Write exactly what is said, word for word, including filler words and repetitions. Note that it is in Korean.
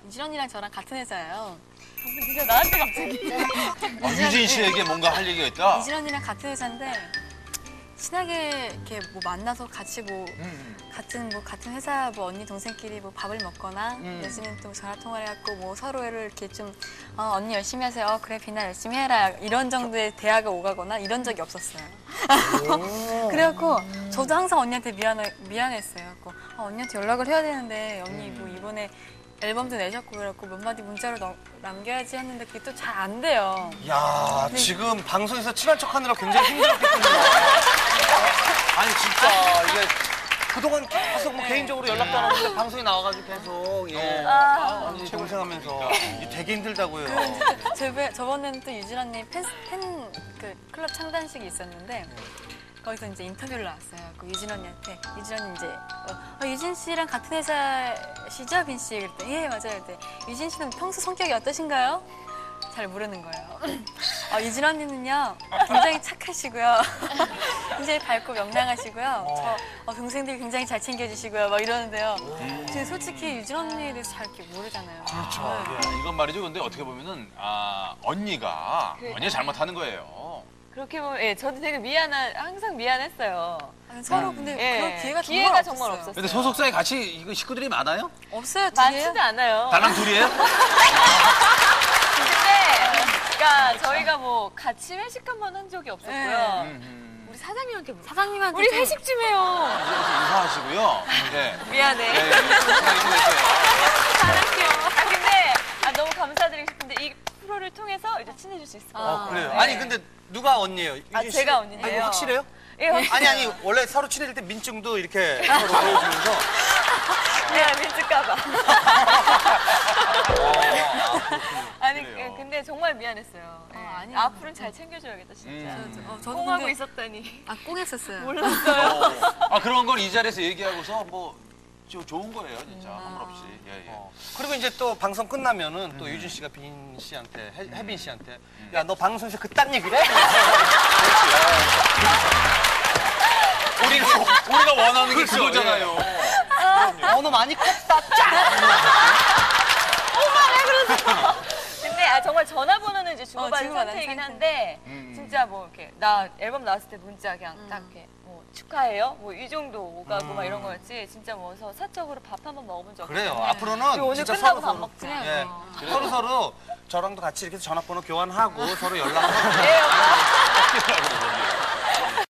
유진 언니랑 저랑 같은 회사예요. 진짜 나한테 갑자기. 아, 유진 씨에게 뭔가 할 얘기가 있다? 유진 언니랑 같은 회사인데 친하게 이렇게 뭐 만나서 같이 뭐 음. 같은 뭐 같은 회사 뭐 언니 동생끼리 뭐 밥을 먹거나 음. 요즘은 또 전화 통화를 해갖고 뭐 서로를 이렇게 좀 어, 언니 열심히 하세요. 어, 그래 비나 열심히 해라 이런 정도의 대화가 오가거나 이런 적이 없었어요. 그래갖고 저도 항상 언니한테 미안 미안했어요. 그래갖고 아, 언니한테 연락을 해야 되는데 언니 뭐 이번에 앨범도 내셨고 그래갖고 몇 마디 문자로 너, 남겨야지 했는데 그게 또 잘 안 돼요. 야 지금 방송에서 친한 척하느라 굉장히 힘들었겠군요. 아니 진짜 이게 그동안 계속 뭐 개인적으로 연락도 안 하는데 방송에 나와가지고 계속 예. 아. 언니 동생하면서 이게 되게 힘들다고요. 저, 저번에는 또 유진 언니 팬, 팬 그 클럽 창단식이 있었는데 거기서 이제 인터뷰를 나왔어요. 그 유진 언니한테 유진 언니 이제 어, 어, 유진 씨랑 같은 회사시죠, 빈 씨? 그랬더니 예 맞아요. 그때 유진 씨는 평소 성격이 어떠신가요? 잘 모르는 거예요. 어, 유진 언니는요 굉장히 착하시고요, 굉장히 밝고 명랑하시고요. 저 어, 동생들 굉장히 잘 챙겨주시고요, 막 이러는데요. 제가 솔직히 유진 언니에 대해서 잘 이렇게 모르잖아요. 그렇죠. 네. 이건 말이죠. 근데 어떻게 보면은 아, 언니가 그래. 언니가 잘못하는 거예요. 그렇게 보면 예, 저도 되게 미안한 항상 미안했어요. 아니, 서로 근데 예, 그런 기회가, 기회가 정말, 정말 없었어요. 없었어요. 근데 소속사에 같이 이거 식구들이 많아요? 없어요. 뒤에. 많지도 않아요. 달랑 둘이에요? 근데 그러니까 저희가 뭐 같이 회식 한 번 한 적이 없었고요. 네. 음, 우리 사장님한테 물어봐. 사장님한테 우리 좀- 회식 좀 해요. 이제 인사하시고요. 네. 미안해. 네, 인사해 주세요. 잘할게요. 아 근데 아, 너무 감사드리고 싶은데 이 프로를 통해서 이제 친해질 수 있을 것 같아요. 어, 그래요. 네. 아니 근데 누가 언니예요? 아, 유진 씨? 제가 언니인데요. 아니, 확실해요? 예, 확실해요. 아니 아니 원래 서로 친해질 때 민증도 이렇게 서로 보여주면서 네, 민증까봐. 아니 그래요. 예, 근데 정말 미안했어요. 예. 아, 아니에요. 앞으로는 잘 챙겨줘야겠다 진짜. 음. 어, 저도 꽁하고 근데 있었다니. 아 꽁했었어요. 몰랐어요. 아 그런 걸 이 자리에서 얘기하고서 뭐 저- 좋은 거예요, 진짜. 음. 아무 없이. 예, 예. 어. 그리고 이제 또 방송 끝나면은 또 유진 씨가 빈 씨한테 해, 혜빈 씨한테 야 너 방송에서 그딴 얘기를 해? 우리가 우리가 원하는 게 그렇죠. 그거잖아요. 어, 너 많이 컸다. 짜! 근데 아, 정말 전화번호는 이제 주고받은 어, 주고받은 상태이긴 상태. 한데 음. 진짜 뭐 이렇게 나 앨범 나왔을 때 문자 그냥 음. 딱 이렇게 뭐 축하해요 뭐 이 정도 오가고 음. 막 이런 거였지 진짜 뭐 서 사적으로 밥 한 번 먹어본 적 그래요. 없어요. 앞으로는 그리고 오늘 진짜 끝나고 서로 밥 서로 먹자. 예. 그래요. 서로 서로 저랑도 같이 이렇게 전화번호 교환하고 서로 연락하고 예, 오빠. 그러더라고요.